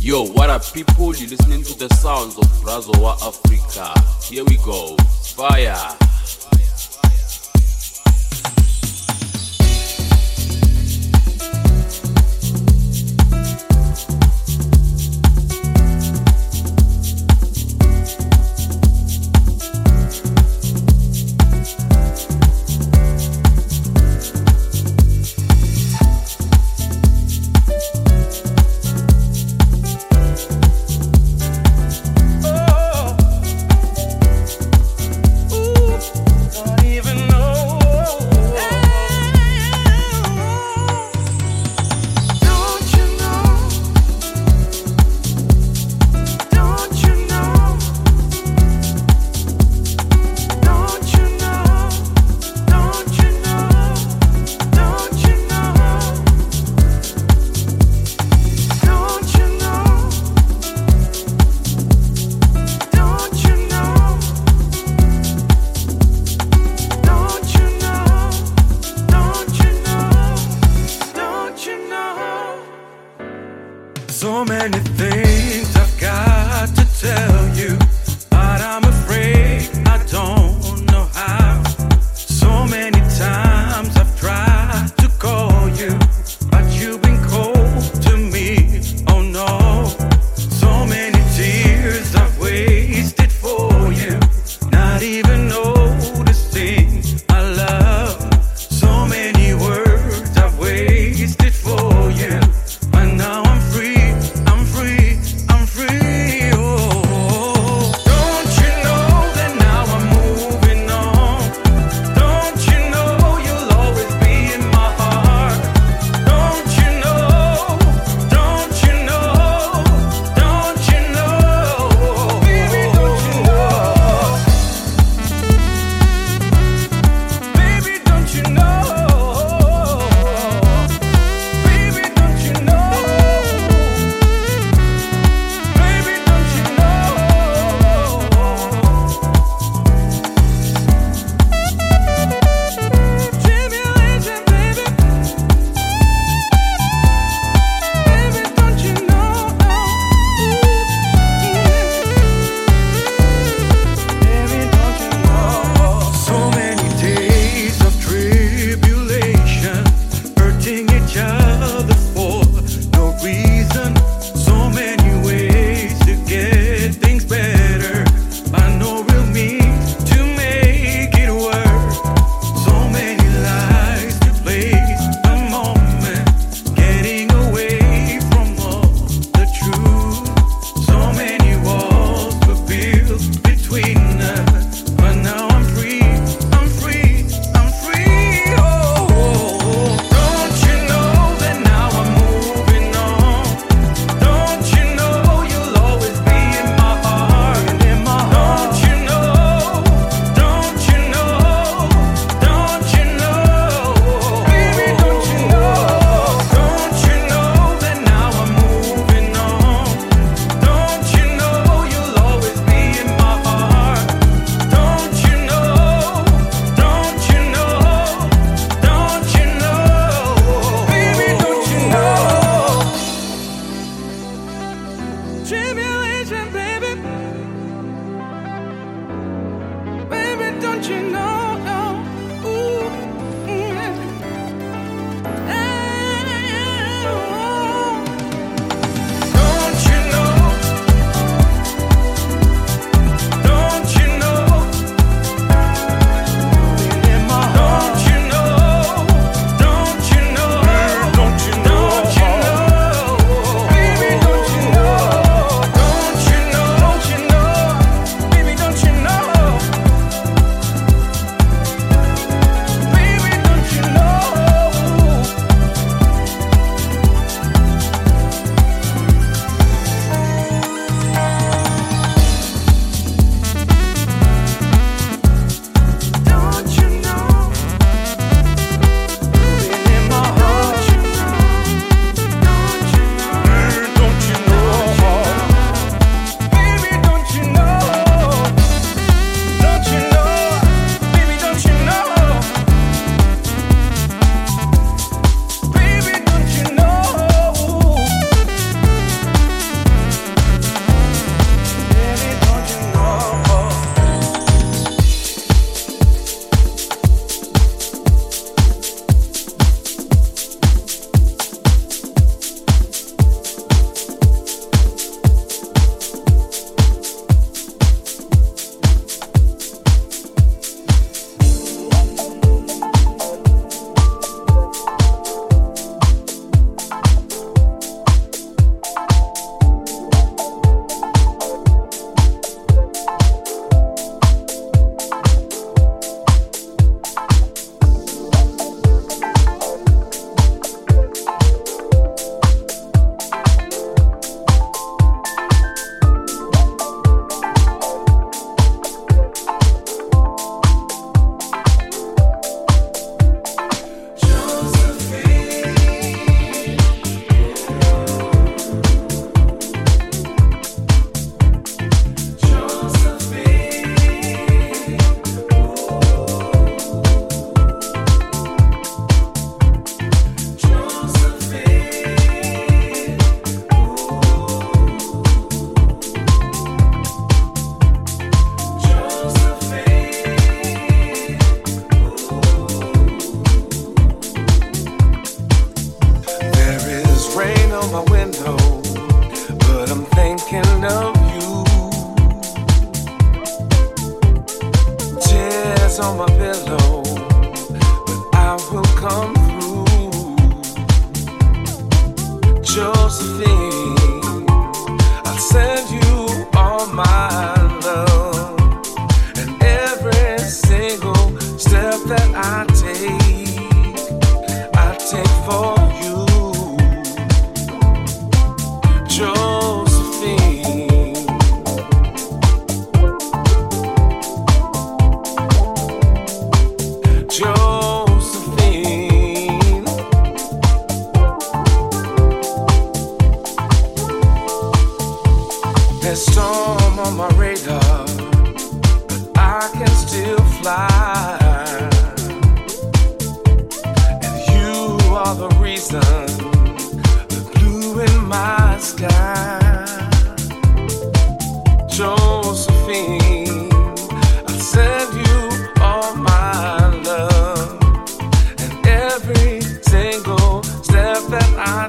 Yo, what up people? You're listening to the sounds of Brazowa Africa. Here we go. Fire. So many things I've got to tell you, but I'm afraid I don't know how. So many times I've tried to call you, but you've been cold to me, oh no. So many tears I've wasted for you, not even noticing my love. So many words I've wasted for you, but now I'm free. I'm free, oh. Josephine. There's storm on my radar, but I can still fly. And you are the reason, the blue in my sky. Josephine, I send you all my love, and every single step that I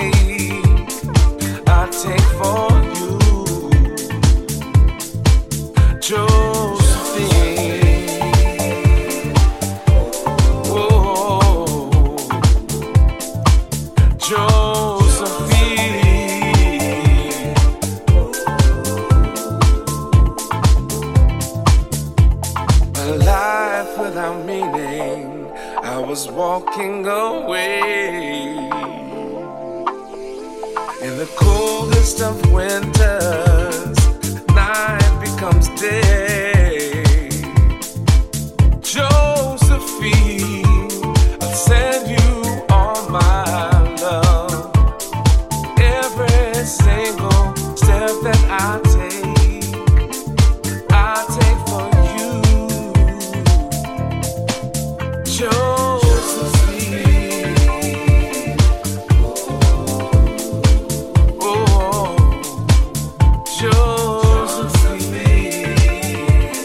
take for you. Josephine, oh, Josephine. A life without meaning, I was walking away. In the coldest of winters, night becomes day. Josephine, I'll send you all my love. Every single step that I take for you. Josephine, oh, Josephine.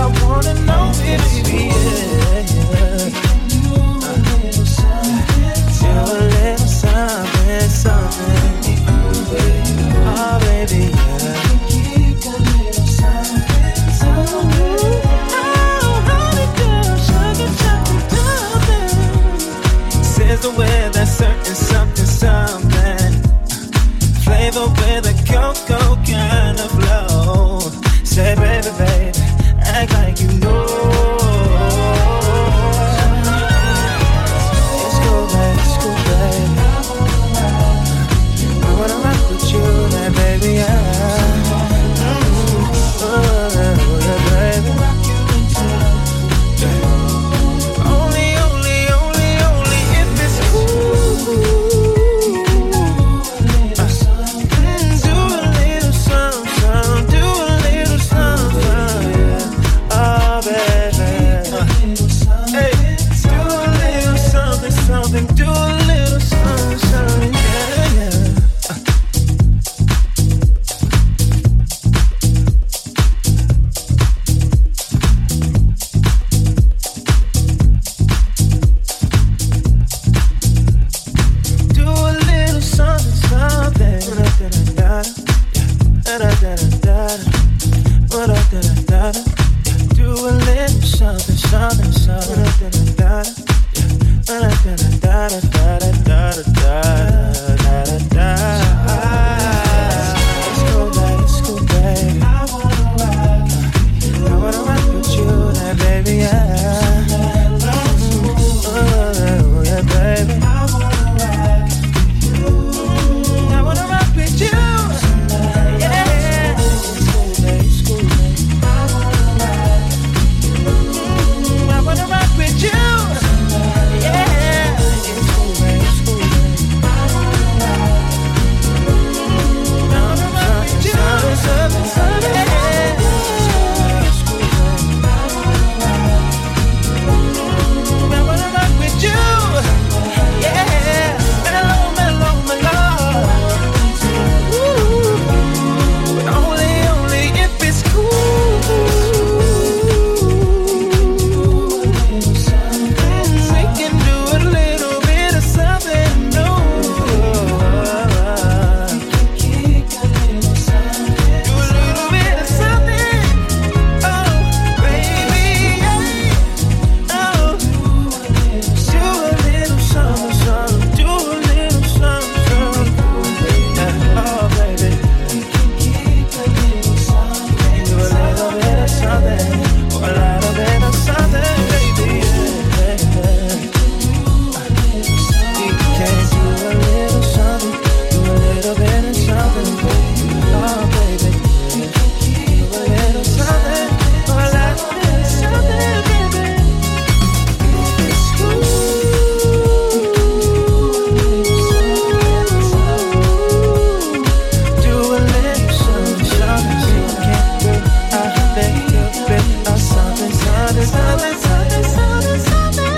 wanna know it, baby, yeah. Do a little something, something. Oh, baby, yeah. Keep a little something, something. Oh, honey girl, sugar, chocolate, something. Says the way that certain something, something. Flavor with a cocoa kind of flow. Say, baby, baby, act like you know. It's cool, baby, it's cool, baby. I wanna rock with you, that baby, yeah. Oh, yeah, baby. Only if it's cool. Do a little something, do a little something, yeah. Oh, baby. Hey, do a little something, something, do a little something, something, yeah, yeah. Do a little something, something. Do a little something, something, something. It's cool, baby, it's cool, baby. I wanna rock with you, that baby, yeah. Oh, yeah, baby. I wanna rock with you, yeah. It's cool, baby. I wanna rock with you, yeah. It's cool, baby. It's cool, baby. I wanna rock with you, yeah. It's cool, baby. I wanna rock with you, yeah. Mellow, mellow, mellow. Ooh. But only if it's cool. We can do a little bit of something new. Do a little bit of something. Oh, baby, yeah. Oh, do a little something, something. Do a little something, something. Yeah. Oh, baby. Do a little bit of something. A little bit of something, baby. Yeah. You can do a little something. Do a little bit of something. Oh, baby. Do a little something. A little bit of something, baby. It's cool. Do a little something, something. You can do a little bit of something, something, something, something, something, something.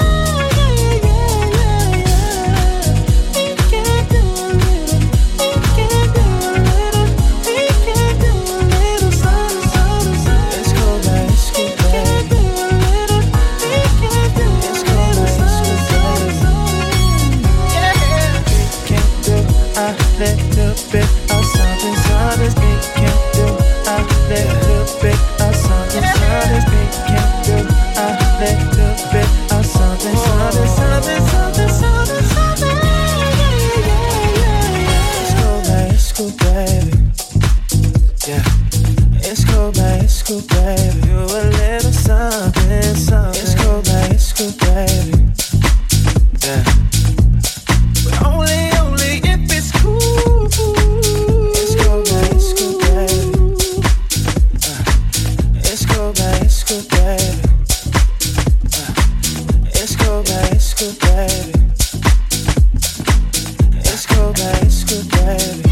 We can do a little, we can do a little, we can do a little something, something, something. It's cool, baby, it's cool, baby. We can do a little, we can do a little something, something, something. Yeah, we can do a little bit of something, something. We can do a little bit of something, something. We can do a little bit of something, something, something, something, something, something. It's cool, baby, it's cool, baby. Yeah. It's cool, baby, it's cool, baby. Do a little something, something. It's cool, baby, it's cool, baby. Yeah. But only if it's cool. It's cool, baby, it's cool, baby. It's cool, baby, it's cool, baby. It's cool, baby, it's cool, baby. It's cool, baby, it's cool, baby.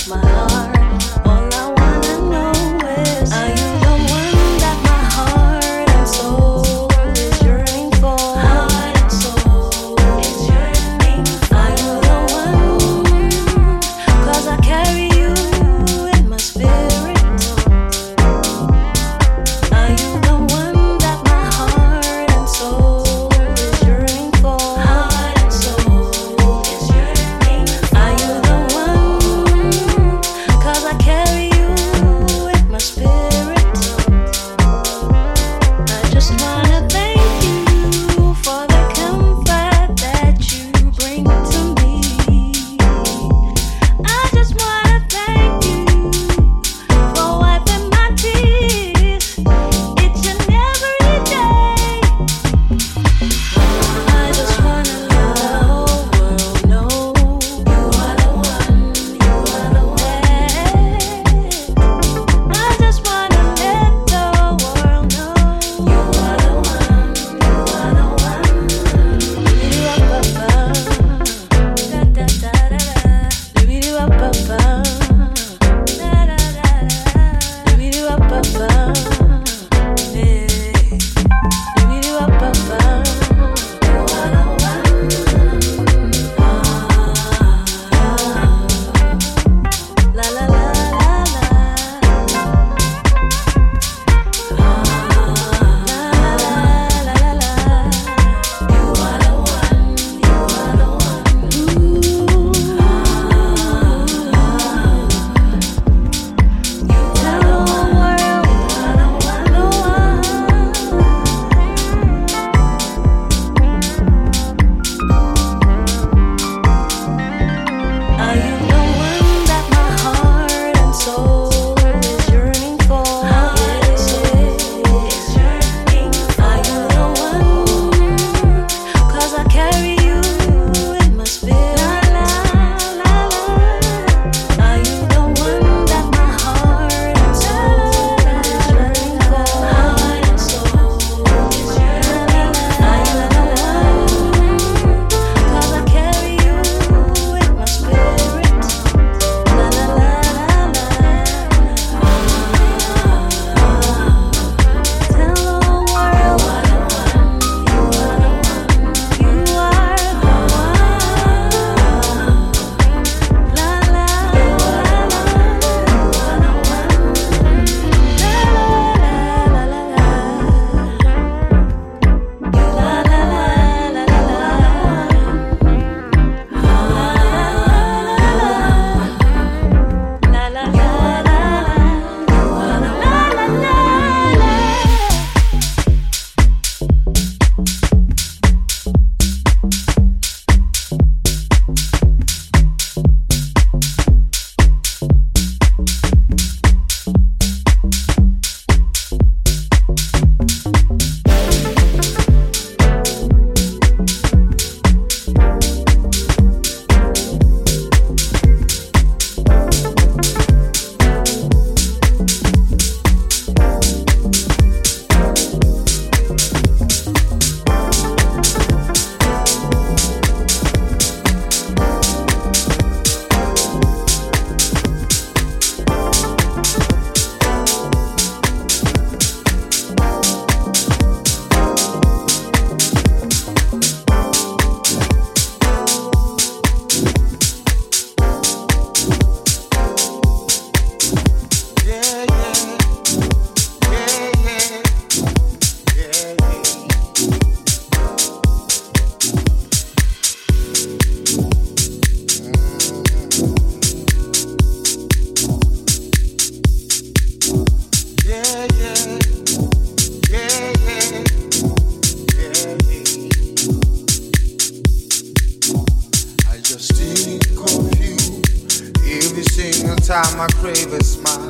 time I crave a smile,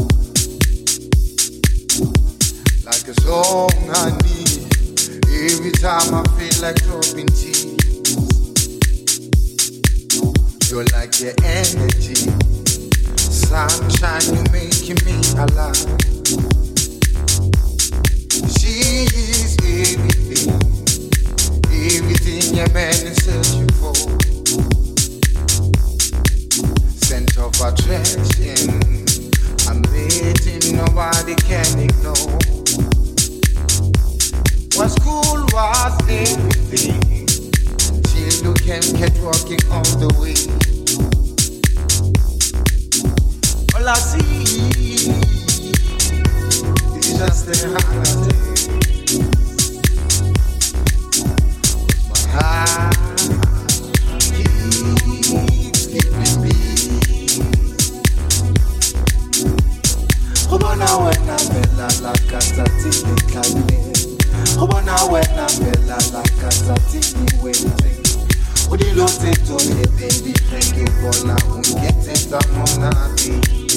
like a song I need. Every time I feel like dropping tears, you're like your energy, sunshine, you're making me alive. She is everything, everything a man is searching for. Scent of attraction. I'm waiting, nobody can ignore. What school was everything until you came, kept walking on the way. All I see is just a holiday. My heart keeps giving me. Ubona wena bella la casa tini kalme. Ubona wena bella la casa tini wente. Udilo teto le baby thank you for na ungete tamonati.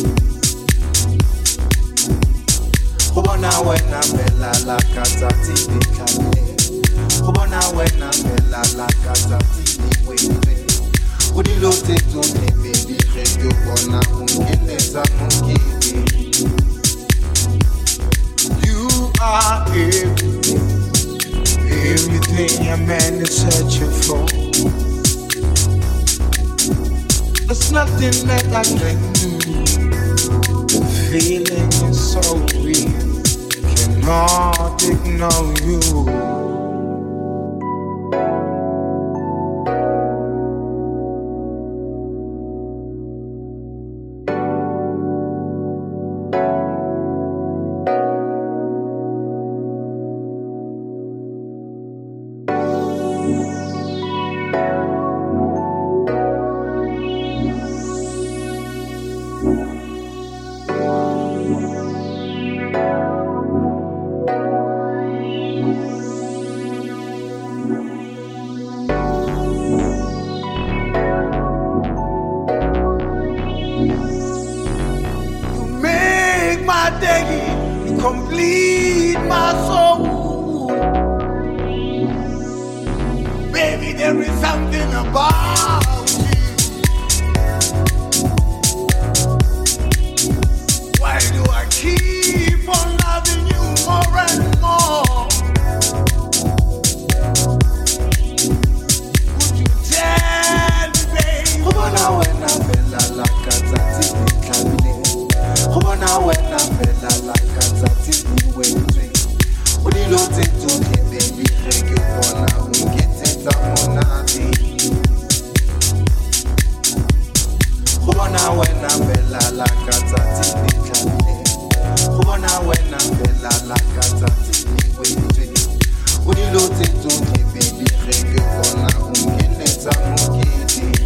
Ubona wena bella la casa tini kalme. Ubona wena bella la casa tini wente. Udilo teto le baby thank you for na ungete tamonati. You are everything a man is searching for. There's nothing that I can do. The feeling is so real, cannot ignore you. Complete my soul. Baby, there is something about you. Why do I keep on loving you more and more? Would you tell me, baby? Ubona wena bella la casa tini kalme. Ubona wena bella la casa tini wente. Udilo teto le baby thank you for na ungete tamonati. Ubona wena bella la casa tini kalme. Ubona wena bella la casa tini wente. Udilo teto le baby thank you for na ungete tamonati.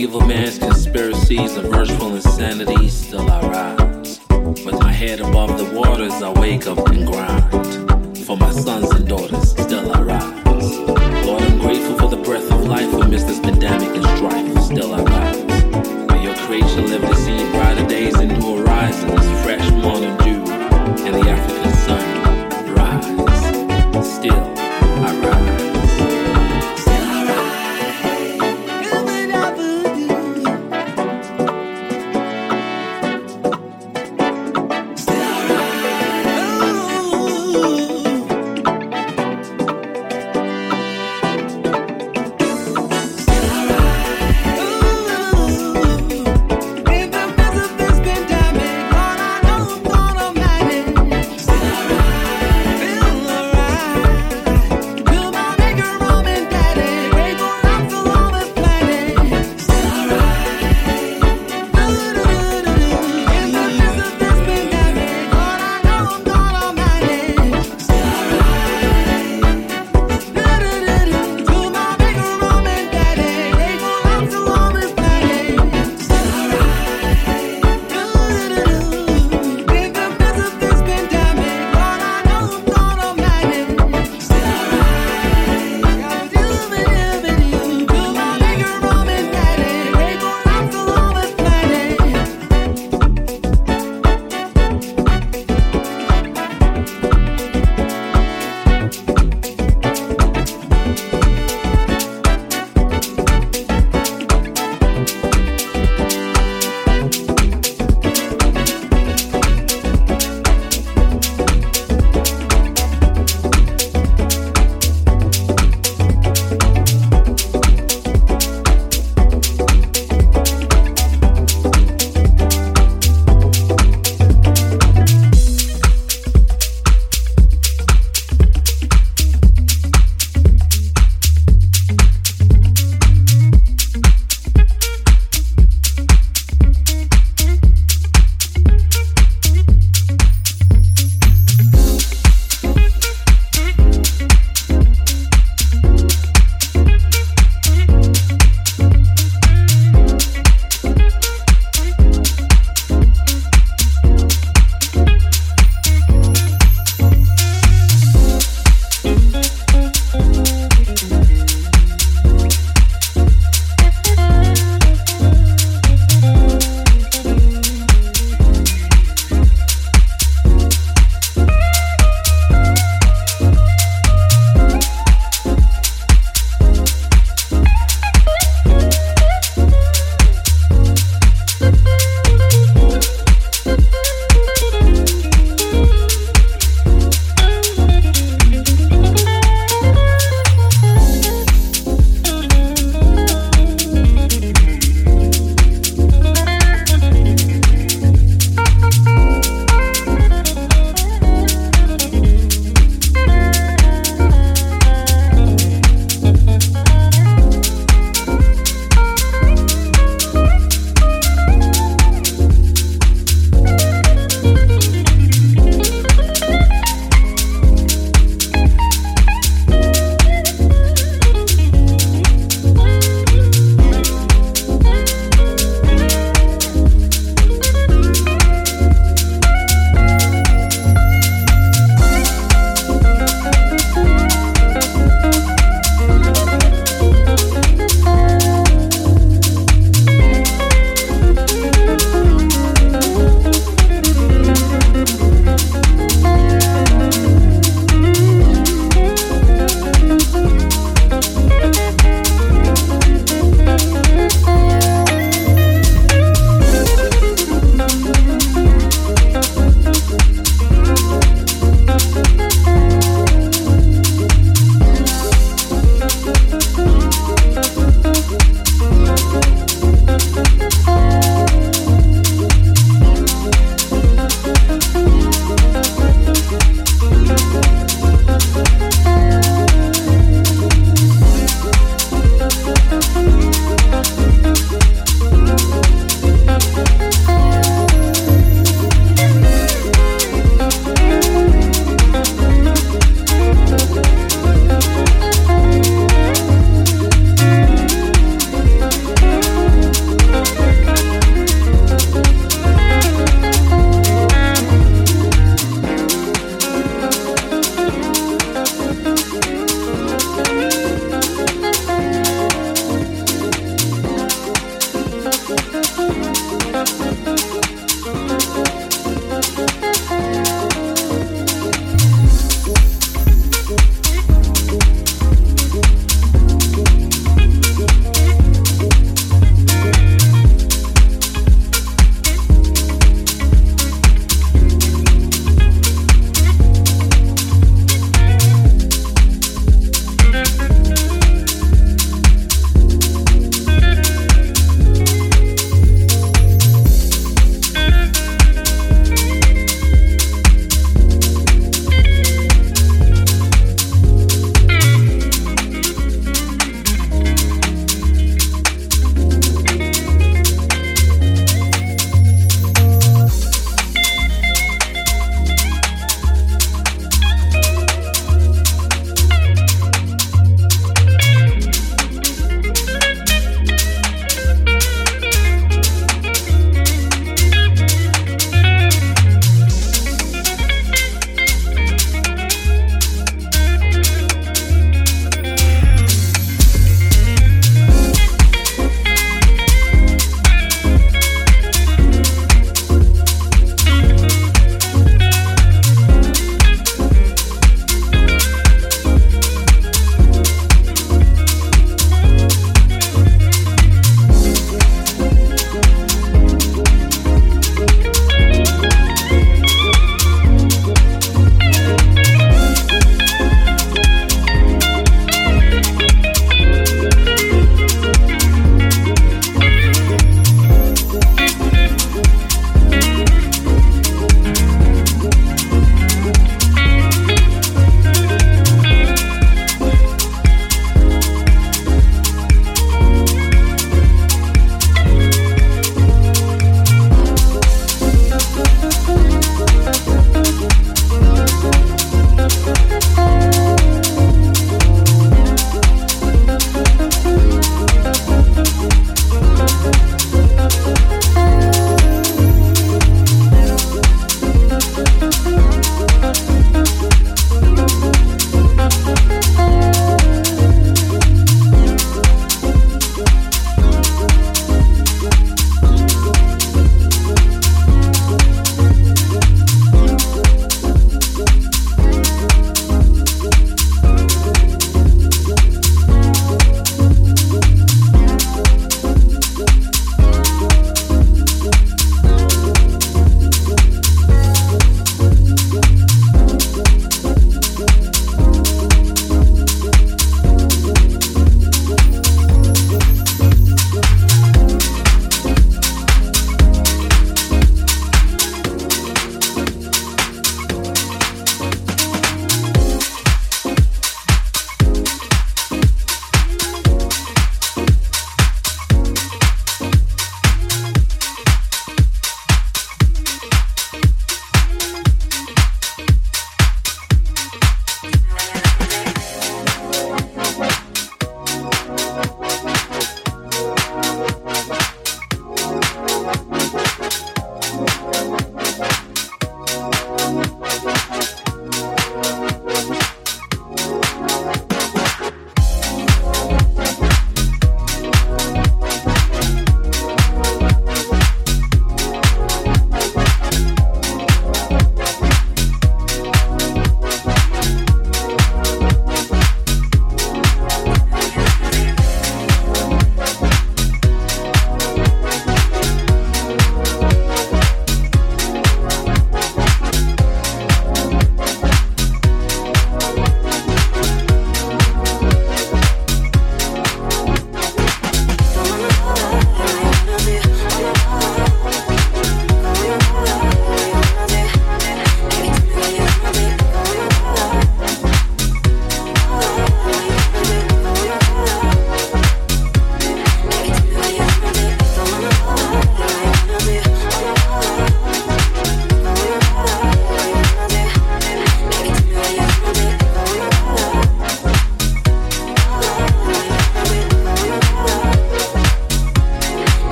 evil man's conspiracies and vergeful insanity, still I rise. With my head above the waters, I wake up and grind. For my sons and daughters, still I rise. Lord, I'm grateful for the breath of life amidst this pandemic and strife, still I rise. May your creation live to see brighter days and new horizons, fresh morning dew, and the African sun rise. Still I rise. In the midst of this pandemic, Lord, I know I'm gonna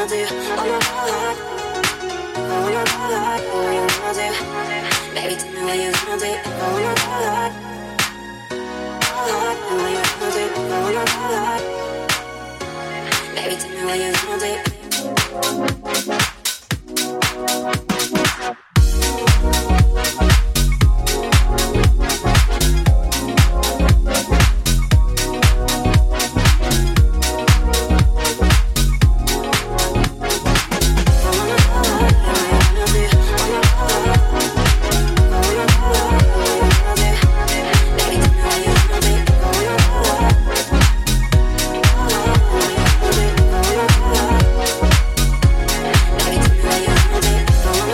Baby,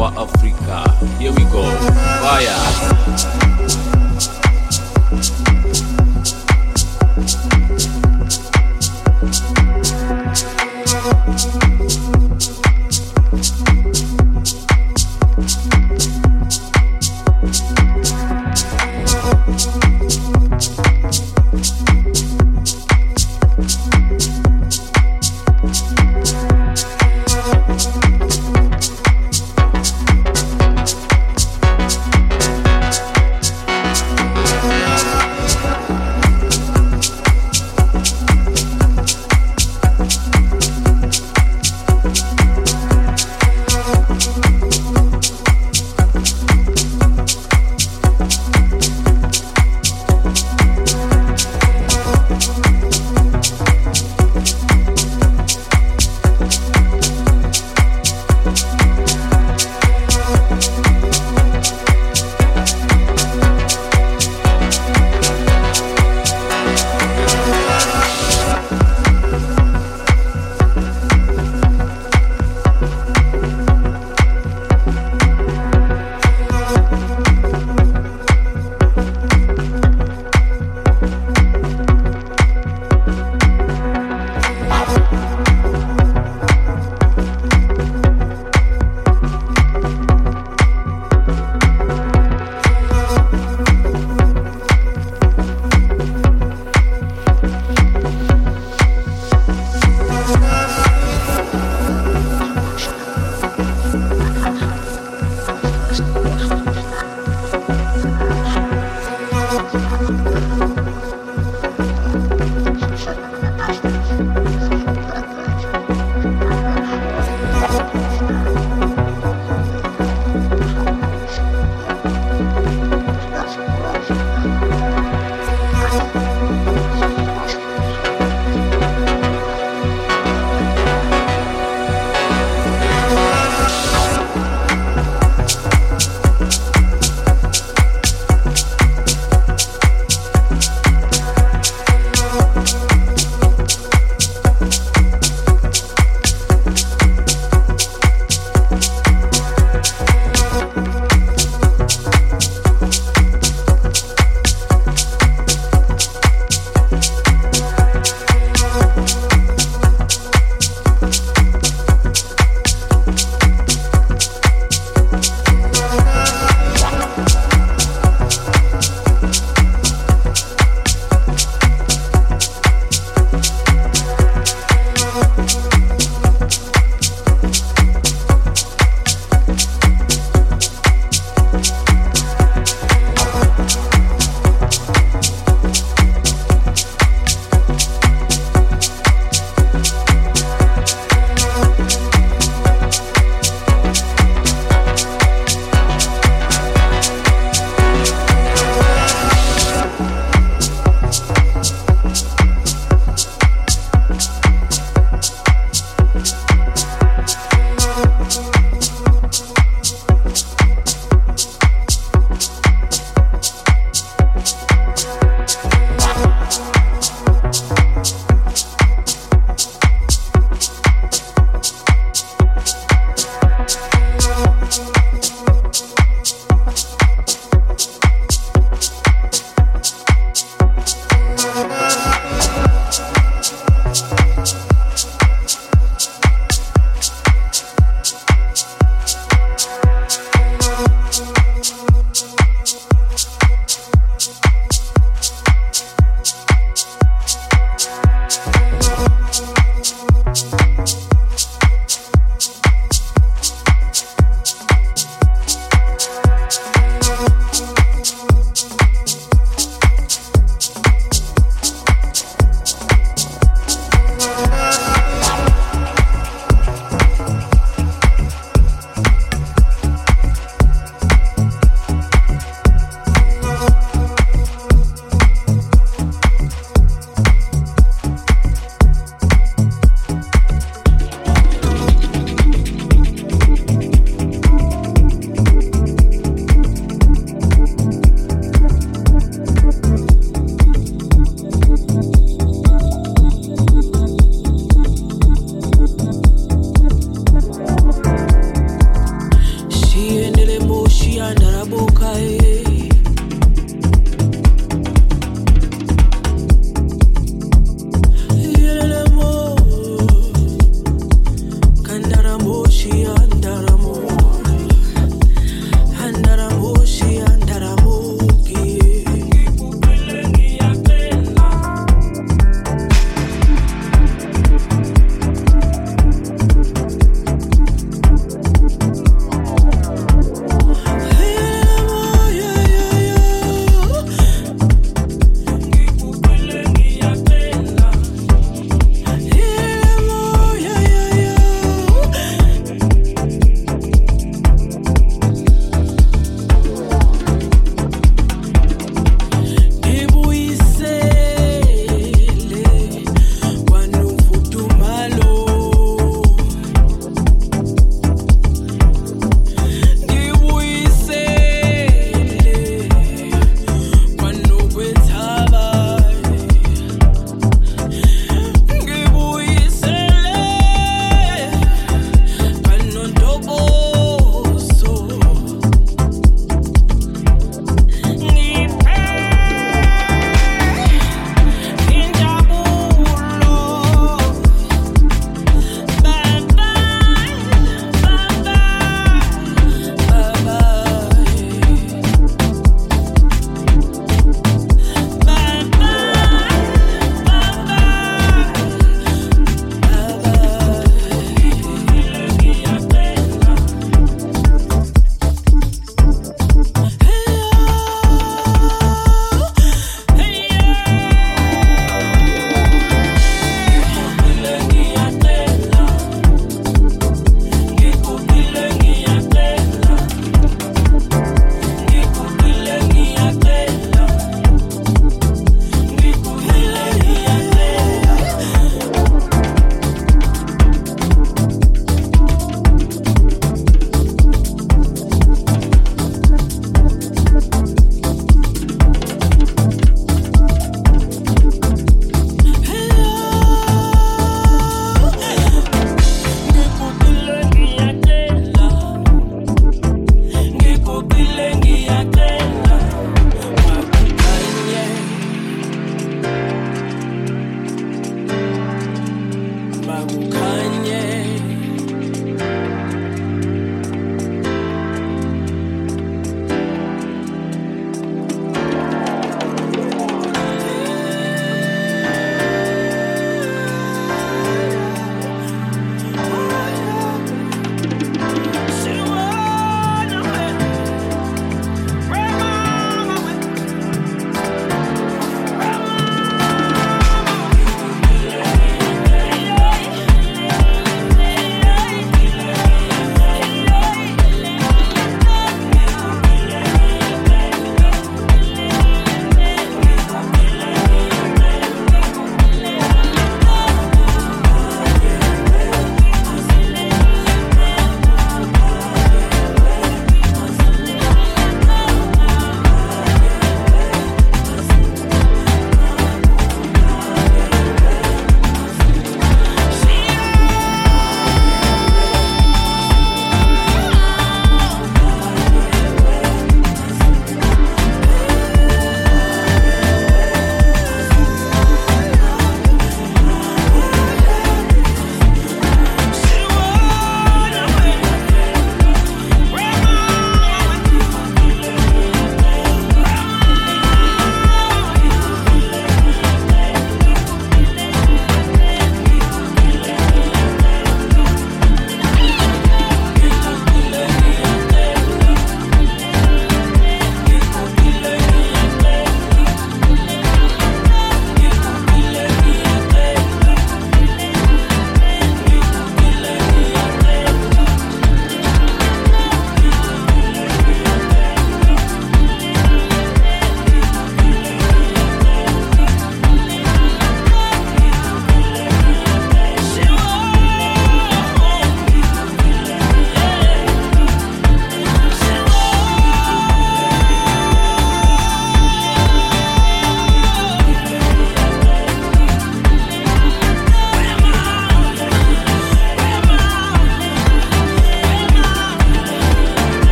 our Africa. Here we go. Fire.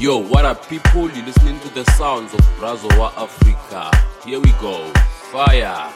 Yo, what up people? You're listening to the sounds of Brazowa Africa. Here we go. Fire.